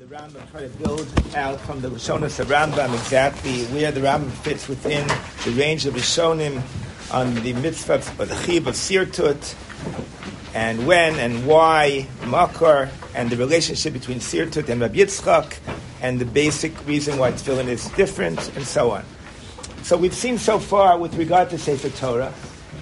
Rambam try to build out from the Rishonos of Rambam exactly where the Rambam fits within the range of Rishonim on the mitzvah or the chiyuv of sirtut, and when and why, makar, and the relationship between sirtut and Rabbi Yitzchak, and the basic reason why tefillin is different, and so on. So we've seen so far with regard to Sefer Torah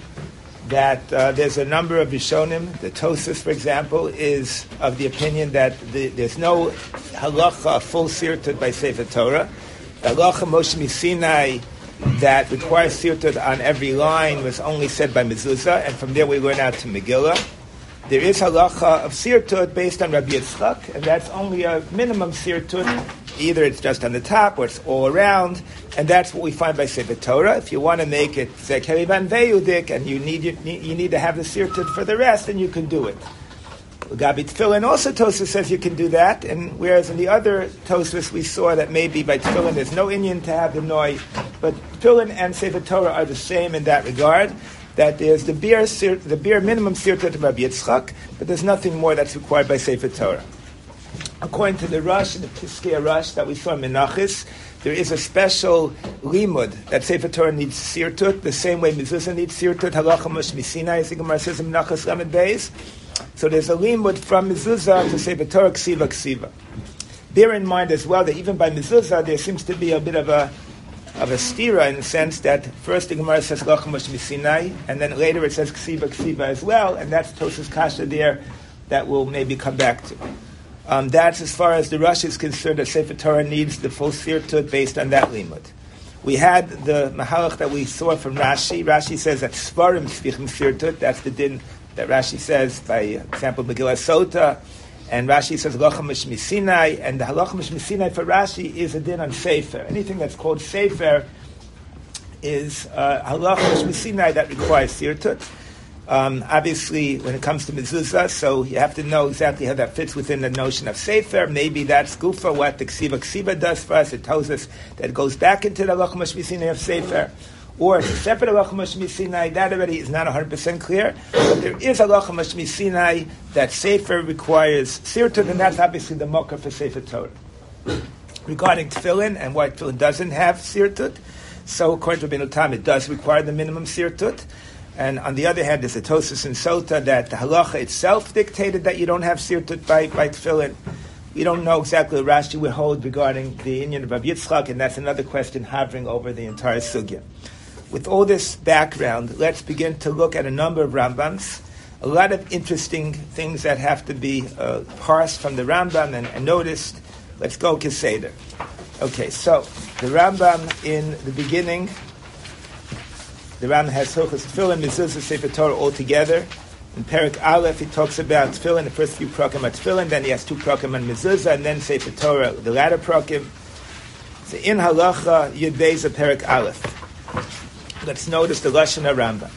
that there's a number of Rishonim. The Tosfos, for example, is of the opinion that there's no halacha full sirtut by Sefer Torah. The halacha Moshe Sinai that requires sirtut on every line was only said by mezuzah, and from there we learn out to Megillah. There is halacha of sirtut based on Rabbi Yitzchak, and that's only a minimum sirtut. Either it's just on the top or it's all around, and that's what we find by Sefer Torah. If you want to make it zekerivan veyudik, and you need to have the sirtut for the rest, then you can do it. Gabi tefillin also Tosfos says you can do that, and whereas in the other Tosfos we saw that maybe by tefillin there's no inyan to have the noi, but tefillin and Sefer Torah are the same in that regard. That there's the beer minimum sirtut of Rabbi Yitzchak, but there's nothing more that's required by Sefer Torah. According to the Rush, the Piskei Rush that we saw in Menachos, there is a special limud that Sefer Torah needs sirtut, the same way mezuzah needs sirtut, halacha Moshe Sinai, as the Gemara says in Menachos Lamed Beis. So there's a limud from mezuzah to Sefer Torah, ksiva. Bear in mind as well that even by mezuzah there seems to be a bit of a stira in the sense that first the Gemara says halacha Moshe Sinai, and then later it says ksiva as well, and that's Tosfos Kasha there that we'll maybe come back to. That's as far as the Rush is concerned, that Sefer Torah needs the full sirtut based on that limud. We had the mahalach that we saw from Rashi. Rashi says that svarim tzvichim sirtut. That's the din that Rashi says, by example, Megillah Sota. And Rashi says halacha Moshe Sinai. And the halacha Moshe Sinai for Rashi is a din on sefer. Anything that's called sefer is halacha Moshe Sinai that requires sirtut. Obviously, when it comes to mezuzah, so you have to know exactly how that fits within the notion of sefer. Maybe that's gufa, what the ksiva does for us. It tells us that it goes back into the halacha Moshe Sinai of sefer. Or it's a separate halacha Moshe Sinai. That already is not 100% clear. But there is halacha Moshe Sinai that sefer requires sirtut, and that's obviously the mocker for Sefer Torah. Regarding tefillin and why tefillin doesn't have sirtut, so according to Rabbeinu Tam, it does require the minimum sirtut. And on the other hand, there's a Tosfos in Sota that the halacha itself dictated that you don't have sirtut by tefillin. We don't know exactly what Rashi would hold regarding the inyan of Rabbi Yitzchak, and that's another question hovering over the entire sugya. With all this background, let's begin to look at a number of Rambams. A lot of interesting things that have to be parsed from the Rambam and noticed. Let's go Keseder. Okay, so the Rambam in the beginning, the Rambam has Hilchos Tefillin, Mezuzah, Sefer Torah all together. In Perek Aleph, he talks about Tefillin, the first few prakim are Tefillin, then he has two prakim on Mezuzah, and then Sefer Torah, the latter prakim. So in Halacha, Yud Beis of Perek Aleph. Let's notice the Lashon HaRambam.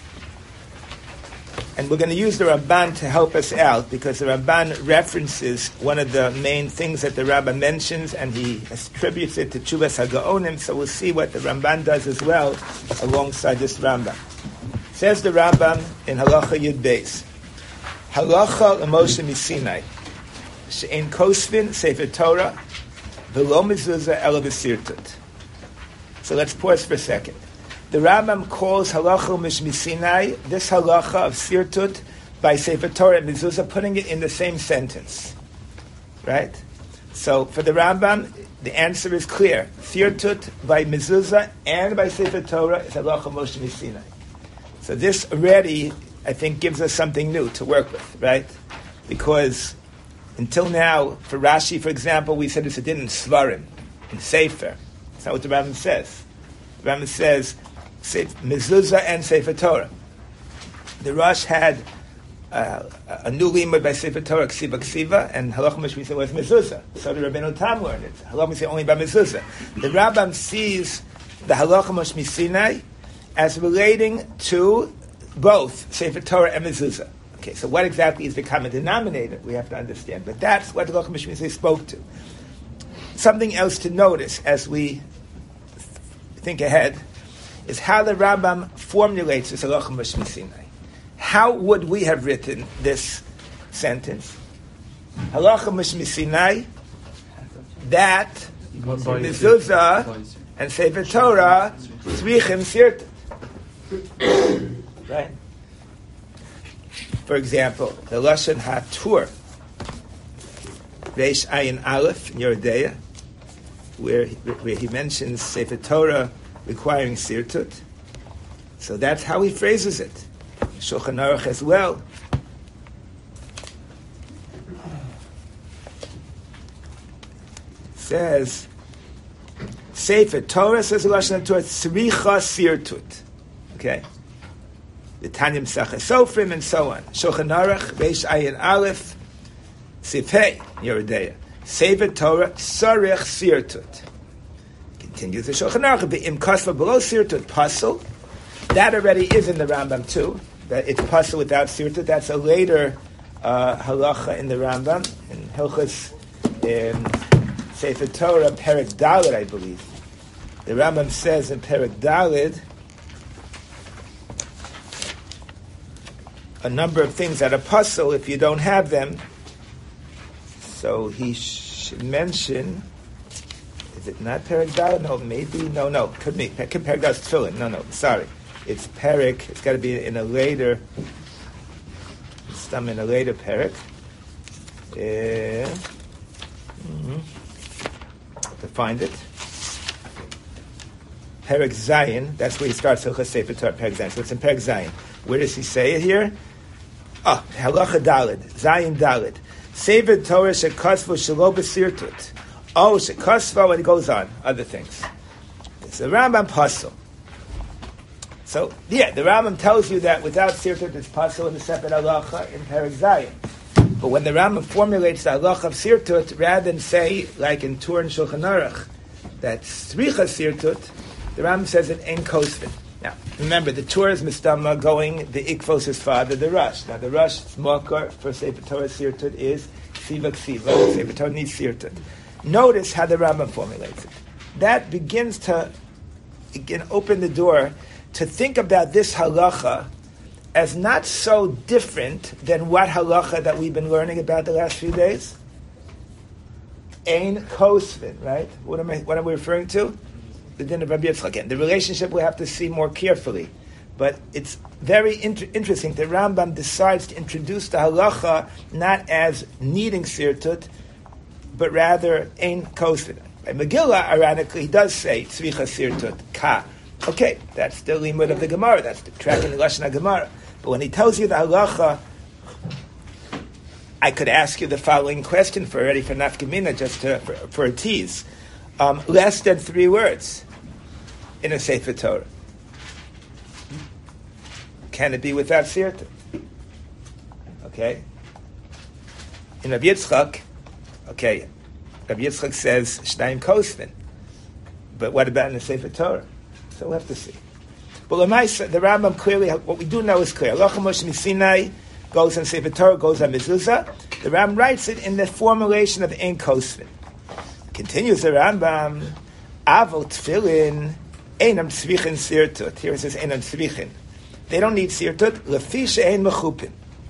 And we're going to use the Ramban to help us out, because the Ramban references one of the main things that the Rambam mentions, and he attributes it to Tshuvas HaGaonim, so we'll see what the Ramban does as well alongside this Rambam. Says the Rambam in Halacha Yud Beis, Halacha l'Moshe Sinai, she'en kosvin Sefer Torah, v'lo mezuzah ela b'sirtut. So let's pause for a second. The Rambam calls halacha Moshe Sinai, this halacha of sirtut by Sefer Torah and mezuzah, putting it in the same sentence. Right? So for the Rambam, the answer is clear. Sirtut by mezuzah and by Sefer Torah is halacha Moshe Sinai. So this already, I think, gives us something new to work with, right? Because until now, for Rashi, for example, we said it's a din in svarim, in sefer. That's not what the Rambam says. The Rambam says mezuzah and Sefer Torah. The Rosh had a new limud by Sefer Torah, ksiva, and halacha Moshe Sinai was mezuzah. So the Rabbeinu Tam learned it. Halacha Moshe only by mezuzah. The Rambam sees the halacha Moshe Sinai as relating to both Sefer Torah and mezuzah. Okay, so what exactly is the common denominator? We have to understand. But that's what the halacha Moshe Sinai spoke to. Something else to notice as we think ahead is how the Rambam formulates this halacha Moshe Sinai. How would we have written this sentence? Halacha Moshe Sinai, that mezuzah and Sefer Torah tzrichim sirtut. Right? For example, the Lashon HaTur, Reish Ayin Aleph in Yeridea, where he mentions Sefer Torah requiring sirtut. So that's how he phrases it. Shulchan Aruch as well. Says, Sefer Torah, says the Lashon HaTorah, tzricha sirtut. Okay? The Tanya Mesachas Sofrim and so on. Shulchan Aruch, Reish Ayin Aleph, Sifhei, Yeridea. Sefer Torah, Sarich Sirtut. Continues the Shulchan Aruch, Be'im Kasva below Sirtut Pasel. That already is in the Rambam too. That it's Pasel without Sirtut. That's a later halacha in the Rambam. In Hilchos Sefer Torah, Perek Daled, I believe. The Rambam says in Perek Daled, a number of things that are puzzle if you don't have them. So he should mention, is it not Perek Daled? No, maybe, no, could be. Perek Daled is Tefillin. No, sorry. It's Perek, it's got to be in a later, in a later Perek. To find it. Perek Zayin, that's where he starts Hilchos Sefer Torah, Perek Zayin. So it's in Perek Zayin. Where does he say it here? Halacha Daled, Zayin Daled. Sefer Torah shekasvo shelo b'sirtut. Shekasvo, and it goes on, other things. It's a Rambam Pasel. So, the Rambam tells you that without sirtut it's Pasel in the separate halacha in Perek Zayin. But when the Rambam formulates the halacha of sirtut, rather than say, like in Tur and Shulchan Aruch, that tzricha sirtut, the Rambam says it ein kosvin. Now, remember, the Tur is Mistama going, the Ikvos his father, the Rosh. Now, the Rosh's makar for Sefer Torah sirtut is Ksiva Ksiva. Sefer Torah needs sirtut. Notice how the Rambam formulates it. That begins to, again, open the door to think about this halacha as not so different than what halacha that we've been learning about the last few days. Ein kosvin, right? What am I referring to? The din of Rabbi Yitzchak. Again, the relationship we have to see more carefully. But it's very interesting. The Rambam decides to introduce the halacha not as needing sirtut, but rather ein kosvin. By Megillah, ironically, he does say tzricha sirtut ka. Okay, that's the limud of the Gemara. That's the tracking the Lashon HaGemara. But when he tells you the halacha, I could ask you the following question for nafkamina, just for a tease. Less than 3 words in a Sefer Torah. Can it be without sirtut? Okay. In Rabbi Yitzchak, Rabbi Yitzchak says shnayim kosvin. But what about in the Sefer Torah? So we'll have to see. But the Rambam clearly, what we do know is clear. Halacha Moshe Sinai goes on Sefer Torah, goes on mezuzah. The Rambam writes it in the formulation of ein kosvin. Continues the Rambam, Avol Tefillin, Einam Tzrichin Sirtut. Here it says Einam Tzrichin. They don't need Sirtut, Lefi she'ein mechupin.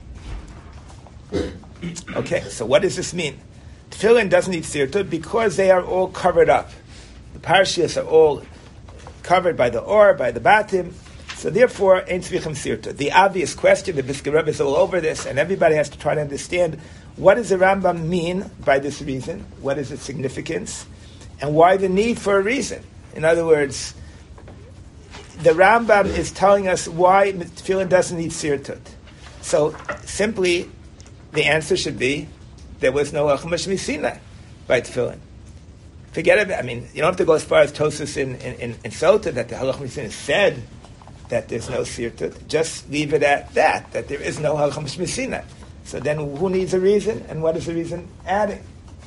Okay, so what does this mean? Tefillin doesn't need Sirtut because they are all covered up. The parashias are all covered by the or, by the batim. So therefore, Ein Tzrichin Sirtut. The obvious question, the Brisker Rebbe is all over this, and everybody has to try to understand what does the Rambam mean by this reason? What is its significance? And why the need for a reason? In other words, the Rambam is telling us why tefillin doesn't need sirtut. So simply, the answer should be, there was no Halacha Moshe Sinai by tefillin. Forget about it. I mean, you don't have to go as far as Tosfos in Sota, that the Halacha Moshe Sinai said that there's no sirtut. Just leave it at that there is no Halacha Moshe Sinai. So then who needs a reason, and what is the reason adding?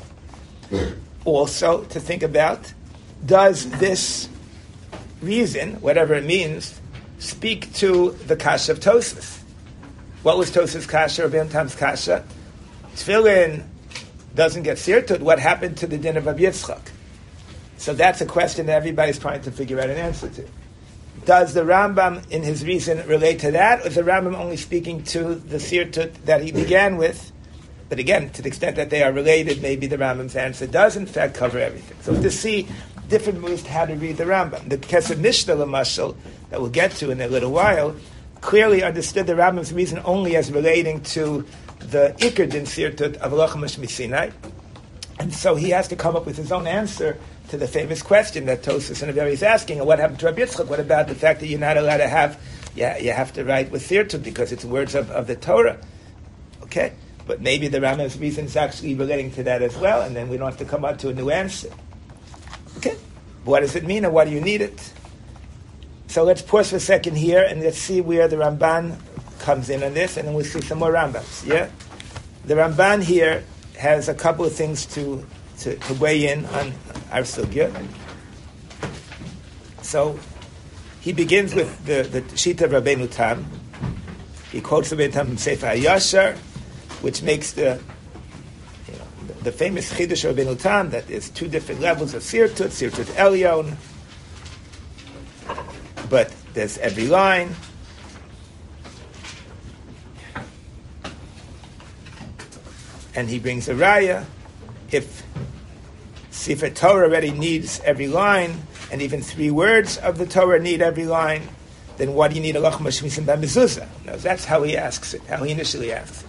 Also, to think about, does this reason, whatever it means, speak to the kasha of Tosfos? What was Tosfos' kasha, or Ben Tam's kasha? Tefillin doesn't get sirtut. What happened to the din of Rabbi Yitzchak? So that's a question that everybody's trying to figure out an answer to. Does the Rambam, in his reason, relate to that, or is the Rambam only speaking to the sirtut that he began with, But again, to the extent that they are related, maybe the Rambam's answer does in fact cover everything. So to see different ways to how to read the Rambam. The Kesef Mishnah Lamashal, that we'll get to in a little while, clearly understood the Rambam's reason only as relating to the Iker Din Sirtut of Halacha Mishmi Sinai. And so he has to come up with his own answer to the famous question that Tosfos and Averi is asking, and what happened to Rabbi Yitzchak? What about the fact that you're not allowed to have, you have to write with Sirtut because it's words of the Torah? Okay? But maybe the Rambam's reason is actually relating to that as well, and then we don't have to come up to a new answer. Okay? What does it mean, and why do you need it? So let's pause for a second here, and let's see where the Ramban comes in on this, and then we'll see some more Rambams. Yeah? The Ramban here has a couple of things to weigh in on our sugya. So he begins with the Shita of Rabbeinu Tam. He quotes Rabbeinu Tam from Sefer HaYashar, which makes the famous Chidush of Rabbeinu Tam that there's two different levels of Sirtut Elyon, but there's every line. And he brings a raya. If Sefer Torah already needs every line, and even 3 words of the Torah need every line, then why do you need a Halacha Mishmisim by Mezuzah? No, that's how he asks it, how he initially asks it.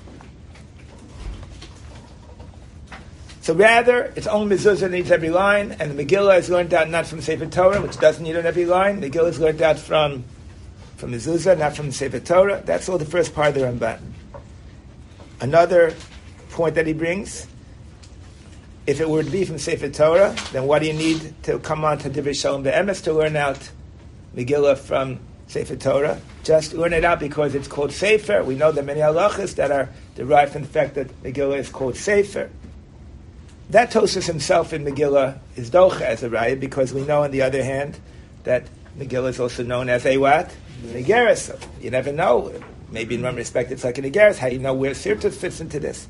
So rather, it's only Mezuzah that needs every line, and the Megillah is learned out not from Sefer Torah, which doesn't need every line. The Megillah is learned out from Mezuzah, not from Sefer Torah. That's all the first part of the Ramban. Another point that he brings, if it were to be from Sefer Torah, then why do you need to come on to Divrei Shalom Be'emes to learn out Megillah from Sefer Torah? Just learn it out because it's called Sefer. We know there are many halachas that are derived from the fact that Megillah is called Sefer. That Tosfos himself in Megillah is docha as a raya, because we know on the other hand that Megillah is also known as a what? Negeres. So you never know. Maybe in one respect it's like a Negeres. How do you know where Sirtut fits into this?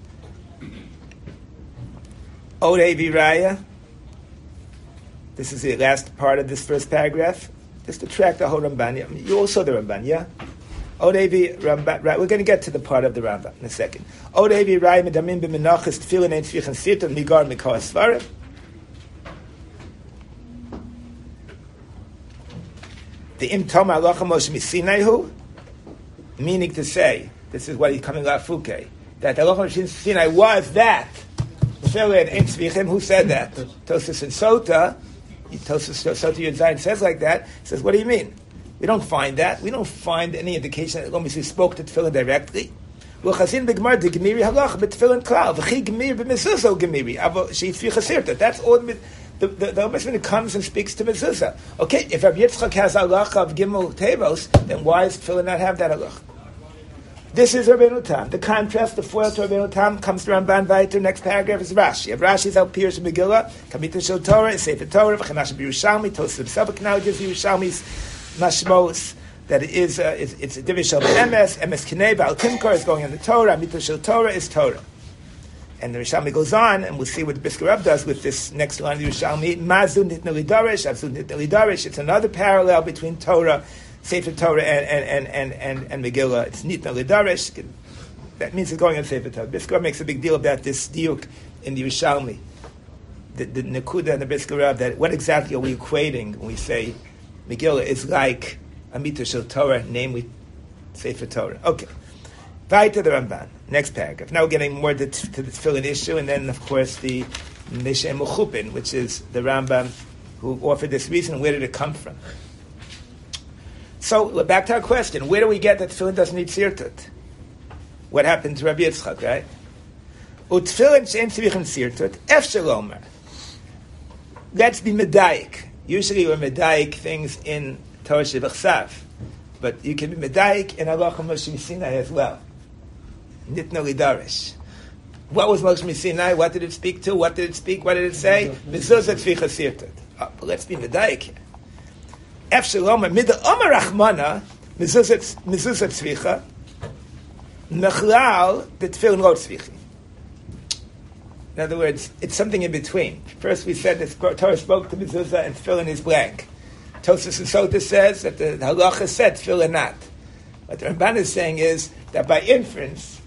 Odevi Raya. This is the last part of this first paragraph. Just to track the whole Ramban. You also the Ramban, yeah? Odevi Ramban. Right, we're going to get to the part of the Ramban in a second. Odevi Raya Medamin B'Menachas Tefillin Ein Tzvichan Sirtut Migar Mikol Svarim. The Im Tom Halacha Moshe Misinaihu, meaning to say, this is what he's coming out Fuke, that the Halacha Moshe Sinai was that. Who said that? Tosfos and Sota. Tosfos Sota Yud Zayin says like that. He says, what do you mean? We don't find that. We don't find any indication that Moshe spoke to Tefillin directly. Well, Chazin b'Gemara the Gemiri Halacha b'Tefillin Klal v'Chi Gemiri b'Mezuzah Gemiri Avo she'Tzvicha Sirtut. That's all. The Mishmah comes and speaks to Mezuzah. Okay, if Rabbi Yitzchak has halacha of Gimel Tevos, then why does Tefillin not have that halacha? This is Rabbeinu Tam. The contrast, the foil to Rabbeinu Tam comes to Ramban Vayter. Next paragraph is Rashi. If Rashi is out Pirush Megillah, Kamita Shel Torah is Sefer Torah, V'chanash B'Yerushalmi, Tosfos himself acknowledges Yerushalmi's mashmos, that it is it's a Divrei Shalom Emes Kinei, Ba'al Timkar is going on the Torah, Kamita Shel Torah is Torah. And the Yerushalmi goes on, and we'll see what the Brisker Reb does with this next line of Yerushalmi. Mazun nitna lidarish, avzun nitna lidarish. It's another parallel between Torah, Sefer Torah, and Megillah. It's nitna lidarish. That means it's going on Sefer Torah. Brisker Reb makes a big deal about this diuk in the Yerushalmi. The Nekuda and the Brisker Reb, that what exactly are we equating when we say Megillah is like Amita Shel Torah, namely Sefer Torah? Okay. Right to the Ramban. Next paragraph. Now we're getting more to the Tefillin issue, and then, of course, the Mishnah Mechupin, which is the Rambam who offered this reason. Where did it come from? So, back to our question. Where do we get that Tefillin doesn't need Sirtut? What happened to Rabbi Yitzchak, right? Utfillin she'en tzvichan Sirtut, efshel omer. Let's be medayik. Usually we're medayik things in Torah Shebachsav, but you can be medayik in Halacha Moshe Sinai as well. Nitna lidarish. What was Moshe Sinai? What did it speak to? What did it speak? What did it say? Mezuzah tzvicha sirtut. Let's be medayik here. Efshalom mida omer rachmana mezuzah tzvicha nechlal the tefillin lo tzvichi. In other words, it's something in between. First, we said that Torah spoke to mezuzah and tefillin is blank. Tosfos and Sota says that the halacha said tefillin not. What the Ramban is saying is that by inference,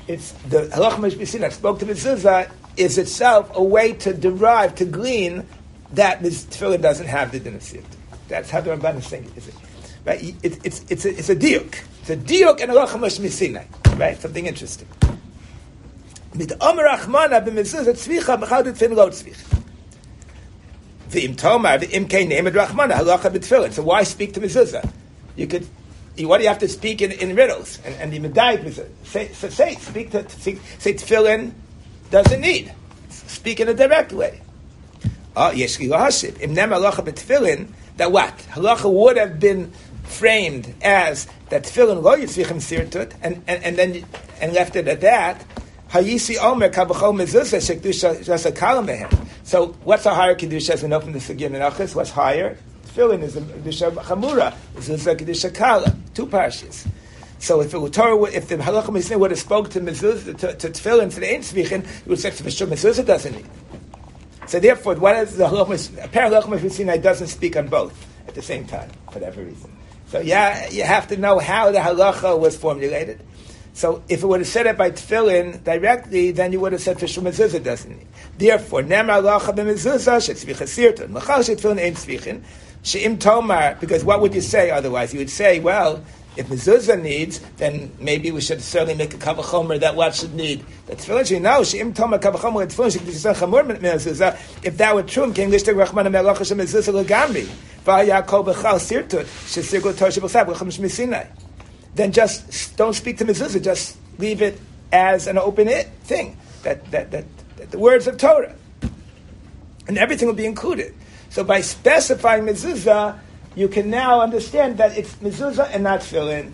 it's the halacha mishmisin that spoke to mezuzah is itself a way to derive, to glean that this tefillin doesn't have the din of sirtut. That's how the Ramban is saying it. Right? It's a diuk. It's a diuk and halacha mishmisin. Right? Something interesting. Mit omer achmana b'mezuzah tzvicha b'chadut fin lo tzvicha. V'im tomar v'im kei nemed rachmana halacha b'tefillin. So why speak to mezuzah? What do you have to speak in riddles? And the medayik mezuzah. Say tefillin doesn't need. Speak in a direct way. Yesh li lahashib. Im nem halacha b'tefillin, that what? Halacha would have been framed as that tefillin lo yitzvichem sirtut, and left it at that. Hayisi omer kabachol mezuzah shekdusha jasa kalam behem. So what's a higher kedusha as we know from the Sugya Menachos? What's higher? Tefillin is a kedusha chamura. Mezuzah kedusha kala. 2 parshas. So if the halacha mezuzah would have spoke to mezuzah to tefillin to the ein tzvichin, it would say for sure mezuzah doesn't need. So therefore, what is the halacha? Apparently, halacha mezuzah doesn't speak on both at the same time for whatever reason. So you have to know how the halacha was formulated. So if it would have said it by tefillin directly, then you would have said for sure mezuzah doesn't need. Therefore, nemar halacha b'mezuzah shetzvicha sirtun machal shetfillin ein tzvichin she'im tomar. Because what would you say otherwise? You would say, well, if mezuzah needs, then maybe we should certainly make a kavachomer that what should need. The tefillin now she'im tomar kavachomer tefillin she'kdishan chamur mezuzah. If that were true, came lishteg rachman melacha shemezuzah legamri va'yakol b'chal sirtut shesirgul torah sheb'chsav l'cham shmisinai. Then just don't speak to mezuzah. Just leave it as an open thing. That the words of Torah, and everything will be included. So by specifying mezuzah, you can now understand that it's mezuzah and not tefillin.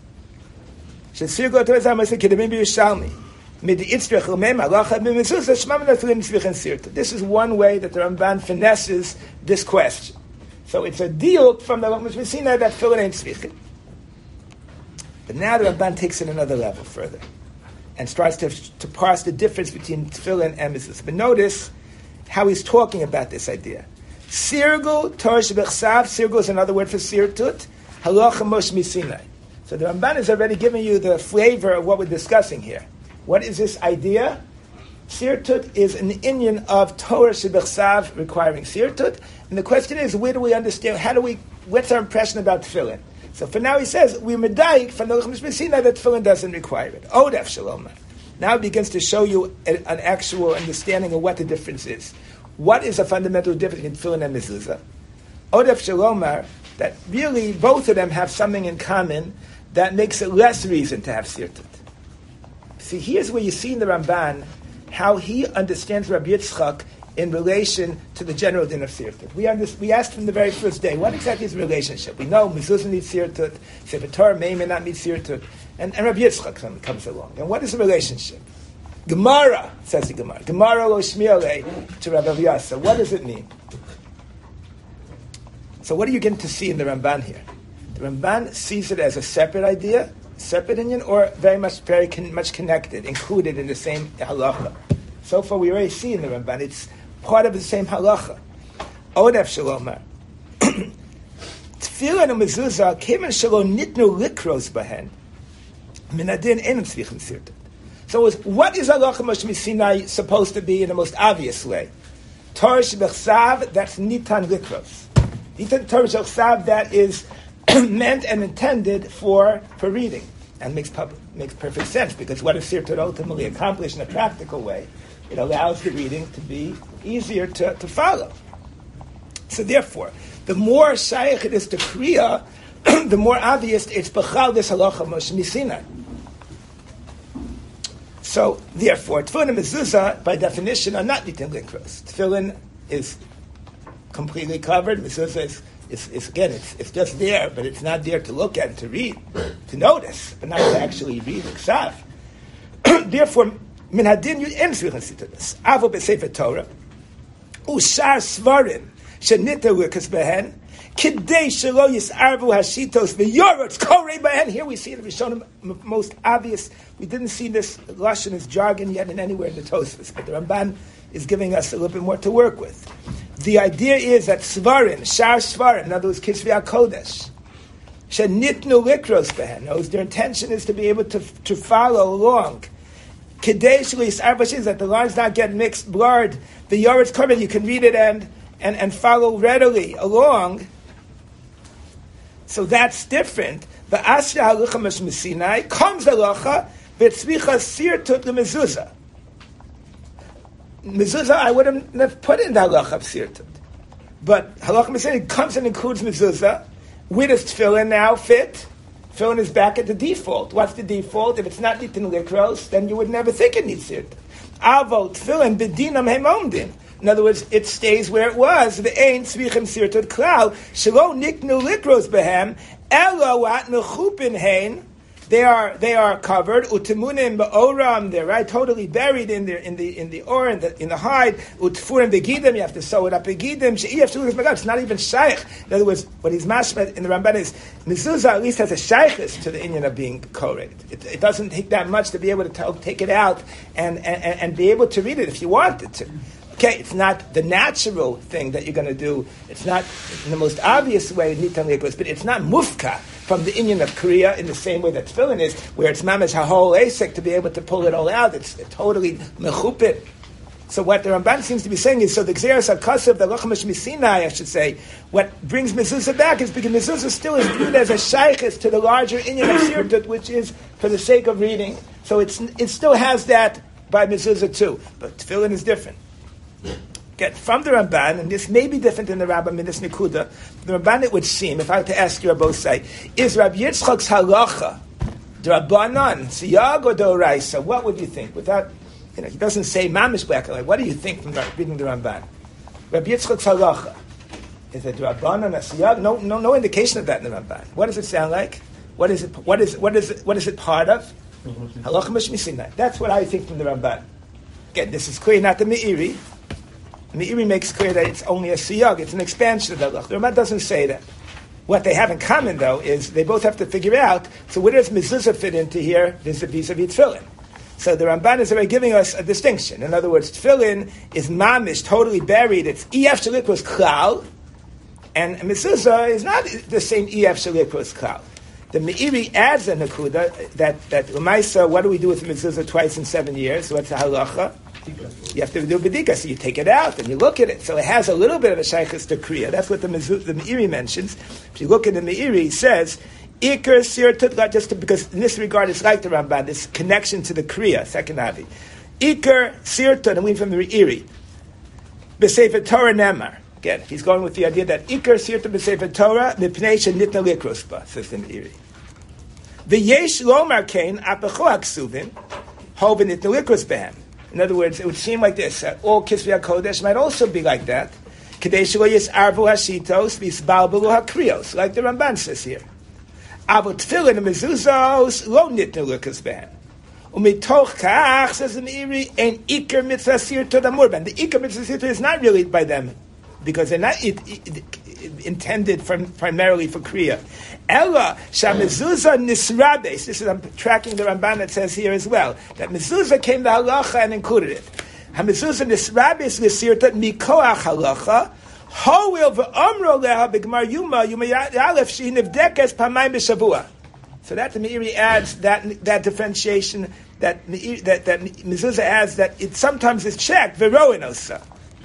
This is one way that the Ramban finesses this question. So it's a diuk from the Halacha Mishmesina that tefillin ain't tzvichin. But now the Ramban takes it another level further and starts to parse the difference between tefillin and mezuzah. But notice how he's talking about this idea. Sirgul Torah shebechsav. Sirgul is another word for sirtut. Halacha mishmisinai. So the Ramban is already giving you the flavor of what we're discussing here. What is this idea? Sirtut is an inyan of Torah shebechsav requiring sirtut. And the question is, where do we understand? What's our impression about tefillin? So for now he says, we're medayik from the Halacha Mishmesina that tefillin doesn't require it. Odef shalom. Now it begins to show you an actual understanding of what the difference is. What is a fundamental difference in tefillin and mezuzah? Odef shalomar, that really both of them have something in common that makes it less reason to have sirtut. See, here's where you see in the Ramban how he understands Rabbi Yitzchak in relation to the general din of sirtut. We asked from the very first day, what exactly is the relationship? We know mezuzah needs sirtut, Sefer Torah may not need sirtut, and Rabbi Yitzchak comes along. And what is the relationship? Gemara, says the Gemara. Gemara lo shmiale to Rabbi Yasa. What does it mean? So what are you getting to see in the Ramban here? The Ramban sees it as a separate idea, separate inyan, or very much connected, included in the same halacha. So far we already see in the Ramban, it's part of the same halacha. Odef shalomar. Tefillin and mezuzah kemen shalom nitnu likros bahen minadin enum tzvichim sirtut. So what is halacha mishmesina supposed to be in the most obvious way? Torah shebechsav, that's nitan likros. Nitan Torah shebechsav, that is meant and intended for reading, and makes perfect sense, because what does sirtut ultimately accomplish in a practical way? It allows the reading to be easier to follow. So therefore, the more shaykh it is to kriya, the more obvious it's b'chal this halacha mishmesina. So, therefore, tefillin and mezuzah, by definition, are not nitin likros. Tefillin is completely covered. Mezuzah is again, it's just there, but it's not there to look at and to read, to notice, but not to actually read the ksav. Therefore, min hadin you en tzvichas sirtut. Avo b'sefer Torah, ushar svarim shenita likas behen, kidei shelo yisarvu hashitos v'yorotz korei behen. Here we see the Rishonim most obvious. We didn't see this lashon, this jargon yet in anywhere in the Tosfos, but the Ramban is giving us a little bit more to work with. The idea is that svarim, shar svarim, in other words, kisvei HaKodesh, shenitnu likros behen. Their intention is to be able to follow along Kadesh is that the lines not get mixed, blurred. The Yoretz Korban, you can read it and follow readily along. So that's different. The Asya Halucha Mishmisinai comes halacha v'tzvicha sirtut lemezuzah. Mezuzah I wouldn't have put in the halacha of sirtut, but halacha Mishmisinai comes and includes mezuzah with his tefillin now fit. Tefillin is back at the default. What's the default? If it's not nitin likros, then you would never think it needs sirtut. Avo tefillin b'dinam heimomdin. In other words, it stays where it was. The ein tzvichim sirtut klal shelo niknu likros behem elo at nechupin hein. They are covered. Utimunim ba'oram. They're right, totally buried in the ore in the hide. Utfurim begidim. You have to sew it up begidim. She'iyaf shulis magam. It's not even shaykh. In other words, what he's mashmet in the Ramban is mezuzah at least has a shaykhis to the inyan of being korek. It doesn't take that much to be able to take it out and be able to read it if you wanted to. Okay, it's not the natural thing that you're going to do. It's not in the most obvious way, nitan likros, but it's not mufka from the inyan of Kriya in the same way that tefillin is, where it's mamash hahol asik to be able to pull it all out. It's totally mechupit. So what the Ramban seems to be saying is, so the Gzeras HaKasav, the Halacha Mishmisinai, I should say, what brings mezuzah back is because mezuzah still is viewed as a shaykhis to the larger inyan of sirtut, which is for the sake of reading. So it still has that by mezuzah too, but tefillin is different. Get from the Ramban, and this may be different in the Rambam in this Nikuda. The Ramban, it would seem, if I were to ask you, both say, is Rabbi Yitzchak's halacha d'Rabbanan siyag or d'oraisa? What would you think? Without, he doesn't say mamish black and white. What do you think from reading the Ramban? Rabbi Yitzchak's halacha, is it d'Rabbanan or siyag? No indication of that in the Ramban. What does it sound like? What is it? What is it part of? Halacha mishmisinai. That's what I think from the Ramban. Again, this is clear, not the Meiri. Meiri makes clear that it's only a siyag, it's an expansion of the halacha. The Ramban doesn't say that. What they have in common, though, is they both have to figure out, so where does mezuzah fit into here vis-a-vis tefillin? So the Ramban is already giving us a distinction. In other words, tefillin is mamish, totally buried. It's ef shalikros klal, and mezuzah is not the same ef shalikros klal. The Meiri adds a nakuda that l'maisa, what do we do with mezuzah twice in 7 years? What's the halacha? You have to do bedika, so you take it out and you look at it. So it has a little bit of a shaykhus to kriya. That's what the Meiri mentions. If you look at the Meiri, he says, Iker sirtut, just because in this regard it's like the Ramban, this connection to the kriya, second avi. Iker sirtut, and we from the Meiri. B'sefer Torah nemar. Again, he's going with the idea that Iker sirtut b'sefer Torah, mipnei shenitna likrosba, says the Meiri. V'yesh lomar kein apecho haksuvim, ho v'nitna likros behem. In other words, it would seem like this. All Kisvei HaKodesh might also be like that. Kadesh lo yisarvu hashitos v'isbalbelu hakrios, like the Ramban says here. Avo tefillin and mezuzos lo nitnu lukas behem. Umitoch kach, says the Meiri, ein ikar mitzvah sirtut amurban. The ikar mitzvah sirtut is not really by them, because they're not intended primarily for Kriya. Ella shamezuzah nisrabes. This is, I'm tracking the Ramban that says here as well, that mezuzah came to halacha and included it. Hamezuzah nisrabes l'sirtat mikoach halacha. Hoil v'amro leha b'gmar yuma yalef she nivdekes pamayim b'shavua. So that the Meiri adds that differentiation that mezuzah adds, that it sometimes is checked v'roinosa.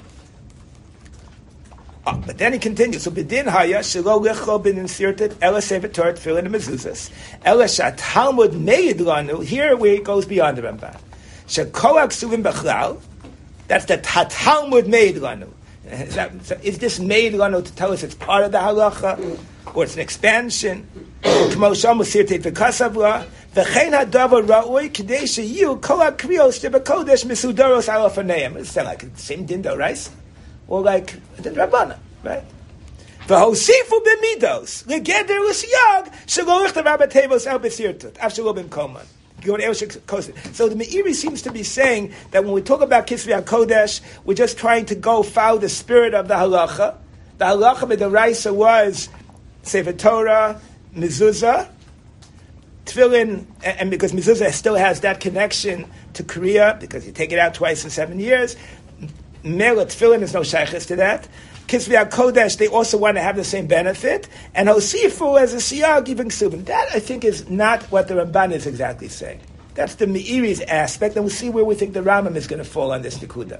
But then he continues. So bedin haya shelo lecho bin inserted ela sefer Torah tefillin and mezuzas ela shat Talmud meid lanu. Here where it goes beyond the Ramban. Shekol haksuvim bechlal. That's the Talmud meid lanu. Is this meid lanu to tell us it's part of the halacha or it's an expansion? K'mo shamu sirtei v'kasavla v'chein hadavar ra'oi k'dei sheyu kol hakrios shebekodesh misudaros ala faneim. It sounds like the same dindo, right? Or like the Rabbana, right? V'hosifu b'midos legeder l'siyag shelo lichtav b'tevos el b'sirtut af shelo b'mkoman. So the Meiri seems to be saying that when we talk about Kisvei HaKodesh, we're just trying to go follow the spirit of the halacha. The halacha b'deraisa was Sefer Torah, mezuzah, tefillin, and because mezuzah still has that connection to Kriya, because you take it out twice in 7 years. Mela tefillin is no shaykhis to that. Kisvei HaKodesh, they also want to have the same benefit. And Hosifu as a siyag, even ksubim. That, I think, is not what the Ramban is exactly saying. That's the Meiri's aspect, and we'll see where we think the Rambam is going to fall on this Nikuda.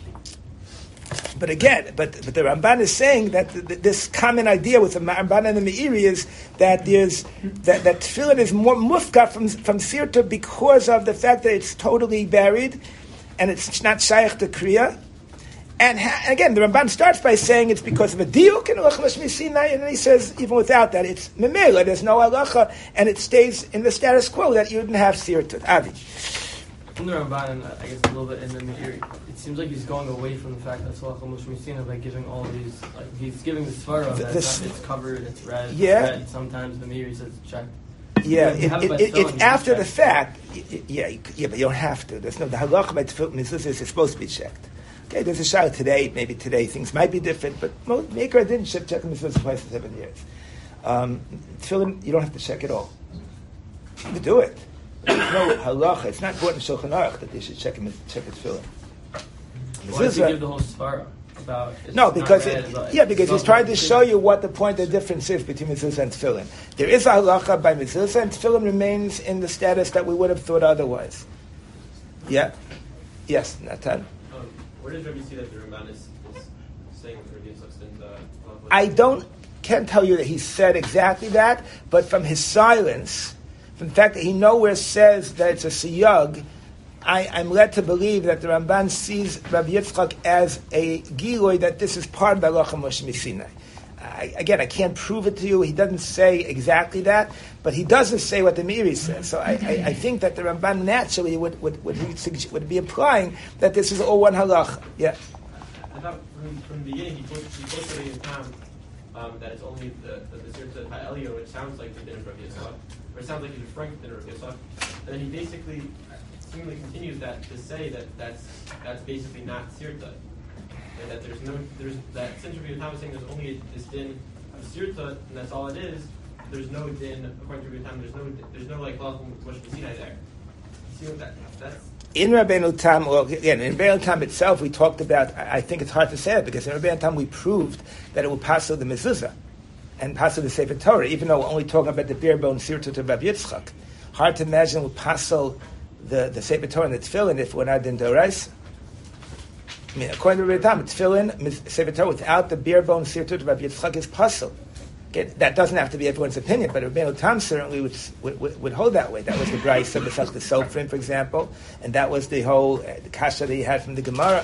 But again, but the Ramban is saying that this common idea with the Ramban and the Meiri is that that tefillin is more mufka from sirta because of the fact that it's totally buried and it's not shaykh to kriya. And again, the Ramban starts by saying it's because of a diuk and halacha l'shmi Sinai, and then he says even without that it's memela. There's no halacha, and it stays in the status quo that you didn't have sirta. Avi. In the Ramban, I guess a little bit in the Meiri, it seems like he's going away from the fact that Salach Mishmishina by giving all these, like he's giving the svara that it's covered, it's red, yeah. It's red. Sometimes the Meiri says it's checked. Yeah, it's after the fact. Yeah, but you don't have to. There's no the halacha by tefillin mezuzah is supposed to be checked. Okay, there's a shayla today. Maybe today things might be different, but Maker didn't check the mezuzah twice in 7 years. Tefillin, you don't have to check it all. You can do it. There's no halacha. It's not important in Shulchan Aruch that they should check the tefillin. Why does he give the whole svara about? No, because because he's trying to show you what the point of difference is between mezuzah and tefillin. There is a halacha by mezuzah, and tefillin remains in the status that we would have thought otherwise. Yeah. Yes, Natan. Where does Rabbi see that the Ramban is saying with Rabbi Yitzchak? I can't tell you that he said exactly that, but from his silence, from the fact that he nowhere says that it's a siyag, I'm led to believe that the Ramban sees Rabbi Yitzchak as a giloy, that this is part of the halacha Moshe Sinai. Again, I can't prove it to you. He doesn't say exactly that, but he doesn't say what the Meiri says. So I think that the Ramban naturally would be applying that this is all one halacha. Yeah. I thought from the beginning he posted in time that it's only the Sirta Ha'elio, which sounds like the din of Rabbi Yitzchak, or it sounds like he's referring to the din of Rabbi Yitzchak. And then he basically seemingly continues that to say that that's basically not Sirta. And that that since Rabbi Yotam is saying there's only this din of sirta, and that's all it is. There's no din according to Rabbi Yotam. There's no like Moshe Sinai there. See what that's. In Rabbeinu Tam, well, again, in Rabbeinu Tam itself, we talked about. I think it's hard to say it because in Rabbeinu Tam we proved that it will pass the mezuzah and pass the Sefer Torah, even though we're only talking about the bare bone sirta to Rabbi Yitzchak. Hard to imagine it will pass the Sefer Torah and the Tefillin if we're not in Doraisa. I mean, according to Rabbi Tam, tefillin, Sefer Torah, without the bare bone sirtut, Rabbi Yitzchak is puzzle. Okay, that doesn't have to be everyone's opinion, but Rabbi Tam certainly would hold that way. That was the Brayso of Masech the Sofrim, for example, and that was the whole the kasha that he had from the Gemara.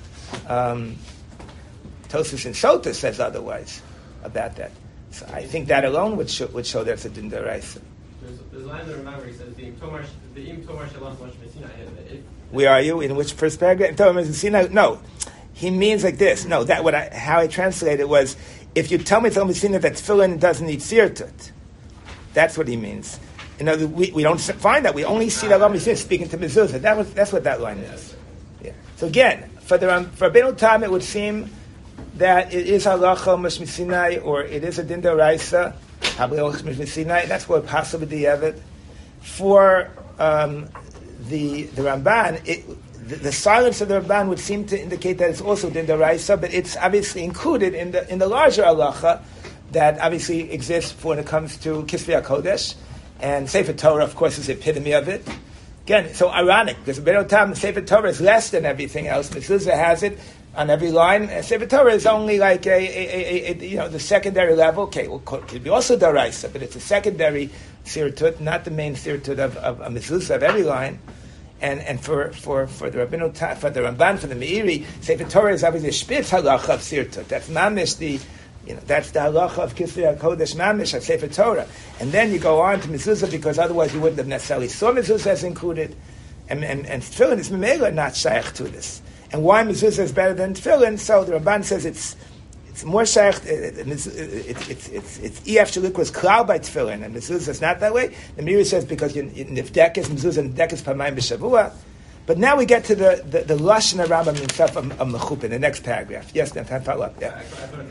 Tosfos and Sota says otherwise about that. So I think that alone would show there's a din d'oraisa. There's a line in the Ramban where he says the im tomar shalach Moshe Sinai. Where are you? In which first paragraph? No, he means like this. No, how I translated it was, if you tell me Sinai that tefillin doesn't need sirtut, that's what he means. You know, we don't find that. We only see that Sinai speaking to mezuzah. That's what that line is. Yeah. So again, for Rabbeinu Tam, it would seem that it is halacha Moshe Sinai, or it is a din d'oraisa. That's what possibly the Evid. For the Ramban, the silence of the Ramban would seem to indicate that it's also din d'oraisa, but it's obviously included in the larger halacha that obviously exists when it comes to Kisvei HaKodesh, and Sefer Torah, of course, is the epitome of it. Again, so ironic because Rabbeinu Tam, Sefer Torah is less than everything else. Mezuzah has it on every line. Sefer Torah is only like the secondary level. Okay, well, it could be also d'oraisa, but it's a secondary sirtut, not the main sirtut of a mezuzah of every line. And for the Rabbeinu Tam, for the Ramban, for the Meiri, Sefer Torah is obviously a spitz halacha of sirtut. That's mamish that's the halacha of Kisvei HaKodesh mamish of Sefer Torah. And then you go on to mezuzah because otherwise you wouldn't have necessarily saw mezuzah as included. And tefillin is memela not shaykh to this. And why mezuzah is better than tefillin? So the Ramban says it's more shaykh. It's ef shalik was klal by tefillin, and mezuzah is not that way. The Meiri says because nifdek is mezuzah and nifdek is pamayim b'shavua. But now we get to the lashon Rambam himself of Mechupin, the next paragraph. Yes, then follow up. Yeah.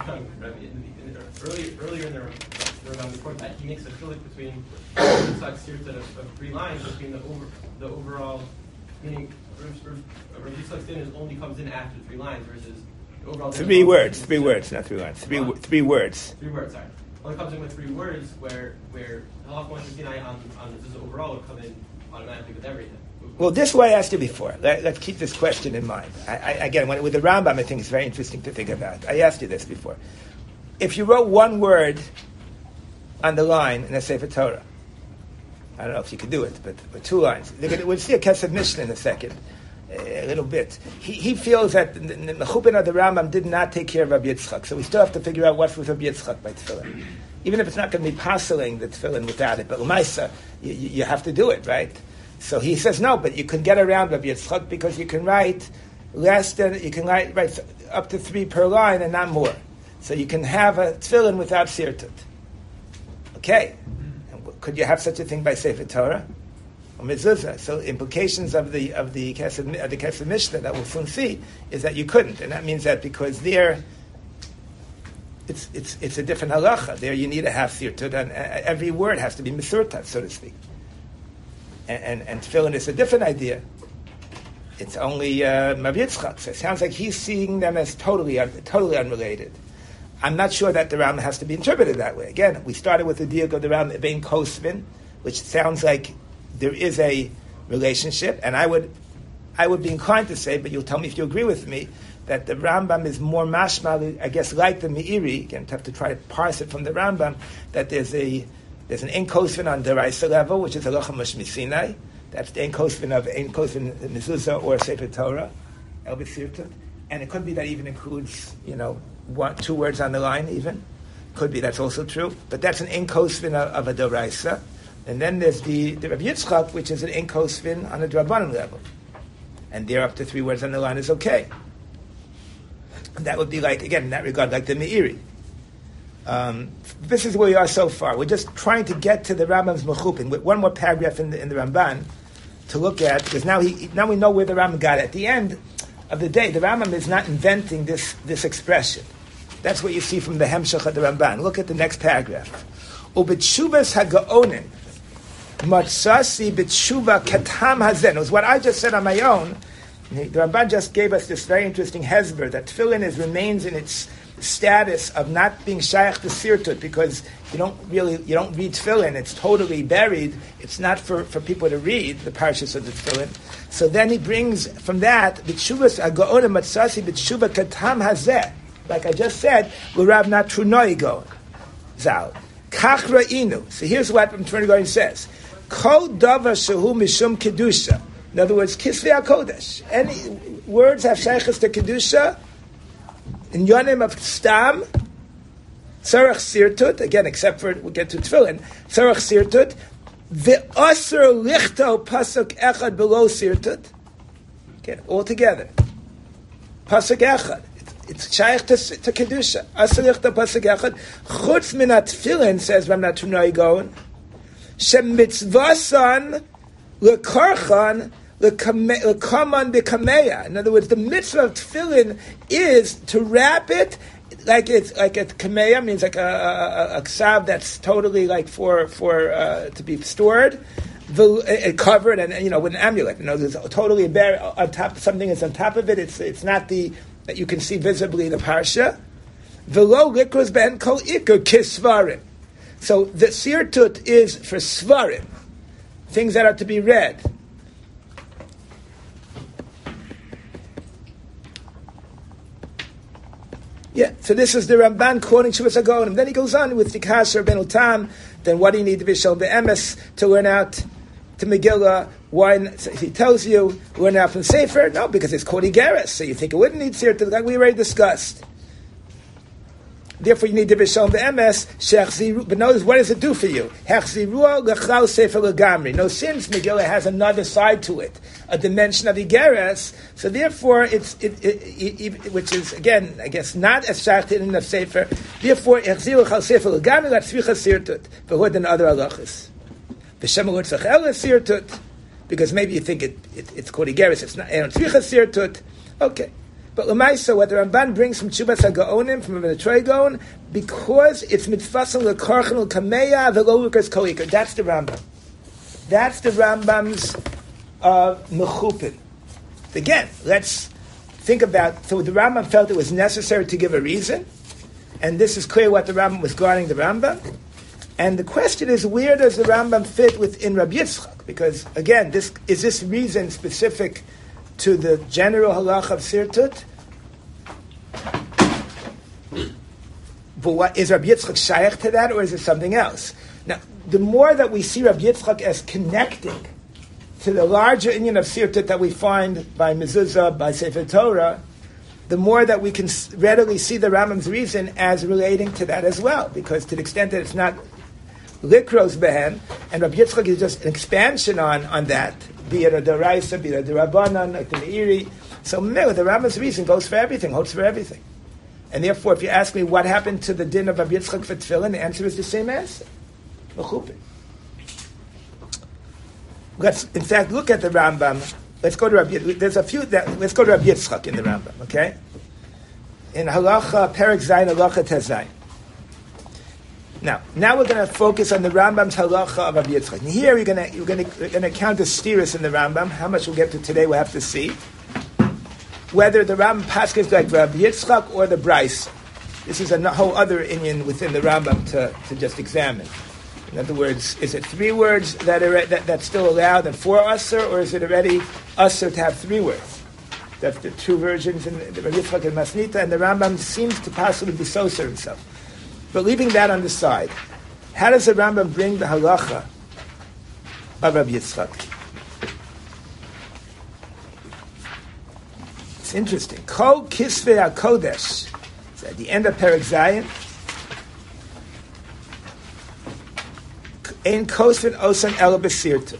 Earlier in the Rambam report that he makes a filik between Yitzchak sirta of 3 lines between the overall, meaning Rabbi Yitzchak's din only comes in after 3 lines versus the overall. 3 words, not 3 lines. 3 words. 3 words. Sorry. Well, it comes in with 3 words where halach Moshe Sinai on this overall would come in automatically with everything. Well, this is what I asked you before. Let's keep this question in mind. Again, with the Rambam, I think it's very interesting to think about. I asked you this before. If you wrote one word on the line in a Sefer Torah, I don't know if you could do it, but 2 lines. We'll see a Kesef Mishnah in a second, a little bit. He feels that the Mechubin of the Rambam did not take care of Rabbi Yitzchak, so we still have to figure out what's with Rabbi Yitzchak by Tefillin. Even if it's not going to be passeling the Tefillin without it, but L'maisa, you have to do it, right? So he says no, but you can get around Rabbi Yitzchak because you can write write up to 3 per line and not more. So you can have a tefillin without sirtut. Okay, could you have such a thing by Sefer Torah or mezuzah? So implications of the Kesef Mishnah that we'll soon see is that you couldn't, and that means that because there it's a different halacha. There you need to have sirtut, and every word has to be mesurtat, so to speak. And tefillin is a different idea. It's only Rabbi Yitzchak. So it sounds like he's seeing them as totally unrelated. I'm not sure that the Rambam has to be interpreted that way. Again, we started with the diuk of the Rambam Bein Kosvin, which sounds like there is a relationship, and I would be inclined to say, but you'll tell me if you agree with me, that the Rambam is more mashma, I guess, like the Meiri. Again, you have to try to parse it from the Rambam, that there's an Ein Kosvin on Deraisa level, which is Halacha Mishmi Sinai. That's the Ein Kosvin Mezuzah or Sefer Torah, El B'Sirtut. And it could be that even includes, 2 words on the line even. Could be, that's also true. But that's an Ein Kosvin of a Deraisa. And then there's the Rabbi Yitzchak, which is an Ein Kosvin on a Drabanan level. And there up to 3 words on the line is okay. And that would be like, again, in that regard, like the Meiri. This is where we are so far. We're just trying to get to the Rambam's Mechupin with one more paragraph in the Ramban to look at, because now we know where the Rambam got it. At the end of the day, the Rambam is not inventing this expression. That's what you see from the Hemshech of the Ramban. Look at the next paragraph. Ubetshuvas hagaonin matzasi betshuva katam hazen. It was what I just said on my own. The Ramban just gave us this very interesting hezber that tefillin remains in its status of not being shaykh to sirtut because you don't read tefillin. It's totally buried. It's not for people to read the parashas of the tefillin. So then he brings from that b'tshuvas agaonim matzasi b'tshuva katam hazeh. Like I just said, l'rav not trunoi go zal kach ra'inu. So here's what Trunoi says: Kol davar shehu mishum kedusha. In other words, kisvei hakodesh. Any words have shaykhs to kedusha. In yonim of stam, tzarech sirtut, again, except for, we'll get to tefillin, tzarech sirtut, ve'asr lichto pasuk echad below sirtut. Again, all together. Pasuk echad. It's shaykh to kedusha. Asr lichto pasuk echad. Chutz min tefillin, says Ramnat Trunoi Gaon, shem mitzvasan lekarchan l'kaman b'kameya. In other words, the mitzvah of tefillin is to wrap it like it's like a kameya, means like a ksav that's totally like for to be stored, covered, and with an amulet. There's totally on top. Something is on top of it. It's not that you can see visibly the parsha. V'lo likros ben kol ikar kisvarim. So the sirtut is for svarim, things that are to be read. Yeah, so this is the Ramban quoting Shuvas HaGaonim. Then he goes on with the Kasher Ben Utam. Then what do you need to be shown be'emes to learn out to Megillah? Why? So he tells you learn out from Sefer. No, because it's called Igeres. So you think it wouldn't need Sirtut, like we already discussed. Therefore, you need to be shown be'emes. But notice, what does it do for you? Hechzirua l'chal Sefer l'gamri. No, since Megillah has another side to it, a dimension of Igeres, so therefore which is again, I guess, not as shachted in the Sefer. Therefore, Hechzirua l'chal Sefer l'gamri latzvicha sirtut v'hud and other halachas. V'shemalot tzachel sirtut, because maybe you think it's called Igeres. It's not tzvicha sirtut. Okay. But l'maisa, what the Ramban brings from Tshuvas HaGaonim, from the Troi Gaon, because it's mitfasan l'karchan l'kameya v'lo lukas kol ikar. That's the Rambam. That's the Rambam's mechupin. Again, let's think about. So the Rambam felt it was necessary to give a reason, and this is clear what the Rambam was guarding the Rambam. And the question is, where does the Rambam fit within Rabbi Yitzchak? Because, again, is this reason specific to the general halacha of Sirtut? But what, is Rabbi Yitzchak shaykh to that, or is it something else? Now, the more that we see Rabbi Yitzchak as connecting to the larger inyan of Sirtut that we find by Mezuzah, by Sefer Torah, the more that we can readily see the Rambam's reason as relating to that as well. Because to the extent that it's not Likros Behen, and Rabbi Yitzchak is just an expansion on that, be it a Daraisa, be it a Darabanan, like the Meiri. So the Rambam's reason goes for everything, holds for everything. And therefore, if you ask me what happened to the din of Rabbi Yitzchak for Tefillin, the answer is the same answer. L'chupin. Let's, in fact, look at the Rambam. Let's go to Rabbi. Let's go to Rabbi Yitzchak in the Rambam. Okay, in Halacha Perek Zayin Halacha Tezayin. Now we're going to focus on the Rambam's Halacha of Rabbi Yitzchak. And here we're going to count the steers in the Rambam. How much we'll get to today, we'll have to see. Whether the Rambam paskins like Rabbi Yitzchak or the Bryce. This is a whole other inyan within the Rambam to just examine. In other words, is it 3 words that's still allowed and 4 usher, or is it already usher to have 3 words? That's the 2 versions in the Rabbi Yitzchak and Masnita, and the Rambam seems to possibly be soser himself. But leaving that on the side, how does the Rambam bring the halacha of Rabbi Yitzchak? It's interesting. Kol Kisvei HaKodesh. It's at the end of Perek Zayin. Ein kosvin osan ela b'sirtut.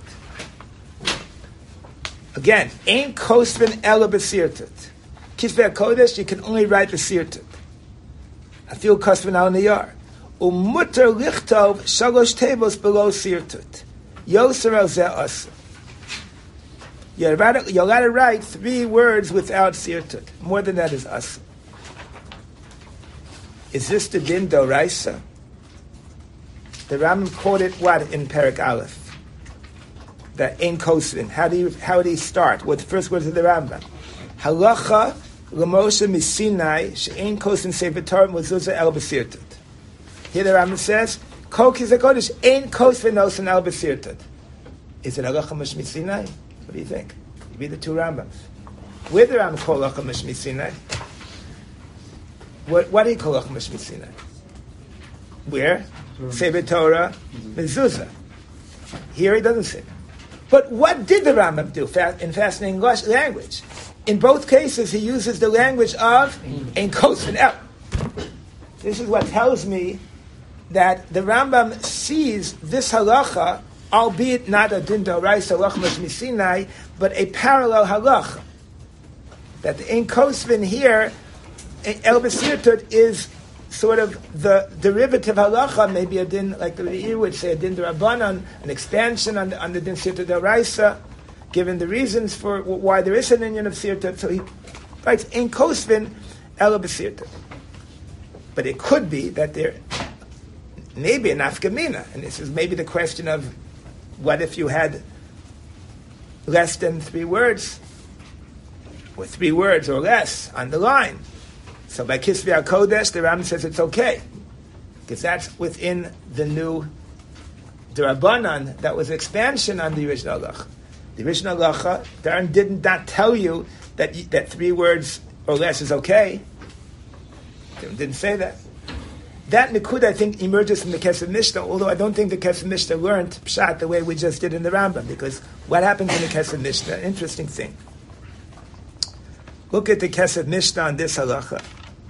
Again, ein kosvin ela b'sirtut. Kisvei HaKodesh, you can only write b'sirtut. Afil kosvin al niyar. Umutter lichtov shalosh tevos below sirtut. Yoser al zeh asr. You're allowed to write 3 words without sirtut. More than that is asr. Is this the din doraisa? The Rambam quoted what in Perek Aleph? The Ein Kosvin. How do he start? What the first words of the Rambam? Halacha l'Moshe misinai she'ein Kosvin sefer Torah mezuzah el b'sirtut. Here the Rambam says, Kol Kisvei HaKodesh ein Kosvin osan el b'sirtut. Is it halacha Moshe misinai? What do you think? You read the 2 Rambams. Where the Rambam call halacha Moshe misinai? What do you call halacha Moshe misinai? Where? Sefer Torah, Mezuzah. Here he doesn't say. But what did the Rambam do in fascinating language? In both cases, he uses the language of Ein Kosvin El. This is what tells me that the Rambam sees this halacha, albeit not a din d'oraisa halacha misinai, but a parallel halacha. That the Ein Kosvin here, El B'sirtut, is sort of the derivative halacha, maybe a din, like the Meiri would say, a din d'Rabbanan, an expansion on the din Sirtut d'Oraisa, given the reasons for why there is an inyan of Sirtut. So he writes, Ein Kosvin Ela B'Sirtut. But it could be that there may be an nafkamina, and this is maybe the question of what if you had less than 3 words, or 3 words or less on the line. So by Kisvei HaKodesh, the Rambam says it's okay, because that's within the new D'Rabbanan, that was expansion on the original halacha. The original halacha, Darren did not tell you that 3 words or less is okay. They didn't say that. That Nikud, I think, emerges from the Kesef Mishnah, although I don't think the Kesef Mishnah learned Pshat the way we just did in the Rambam, because what happens in the Kesef Mishnah? An interesting thing. Look at the Kesef Mishnah on this halacha.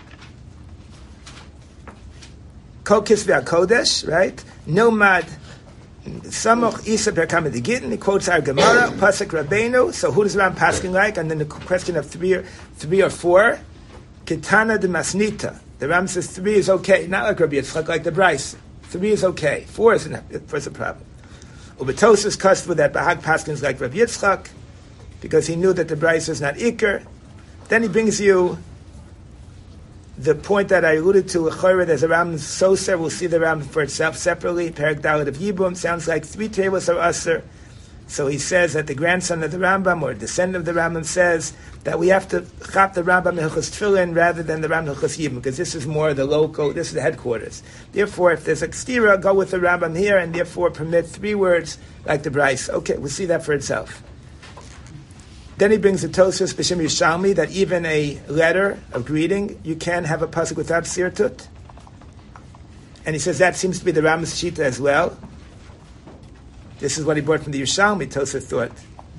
Kol Kisvei HaKodesh, right? Nomad Samoch Isa Perkam de Gittin. He quotes our Gemara, Pasuk Rabbeinu. So who does Ram paskin like? And then the question of 3 or 4. Kitana de Masnita. The Ram says 3 is okay, not like Rabbi Yitzchak, like the Bryce. 3 is okay. 4 is a problem. Ubetos is cussed with that Bahag paskins like Rabbi Yitzchak, because he knew that the Bryce is not Iker. Then he brings you the point that I alluded to, there's a Ram Soser, we'll see the Ram for itself separately, Perek Dalet of Yibum, sounds like 3 tables are Aser, So he says that the grandson of the Rambam, or descendant of the Rambam, says that we have to chop the Rambam Hilchos Tefillin rather than the Rambam Hilchos Yibum, because this is more the local, this is the headquarters. Therefore, if there's a kstira, go with the Rambam here, and therefore permit 3 words like the Bryce. Okay, we'll see that for itself. Then he brings the Tosfos B'Shem Yerushalmi that even a letter of greeting, you can have a pasuk without sirtut. And he says that seems to be the Rambam's shita as well. This is what he brought from the Yerushalmi, Tosfos thought.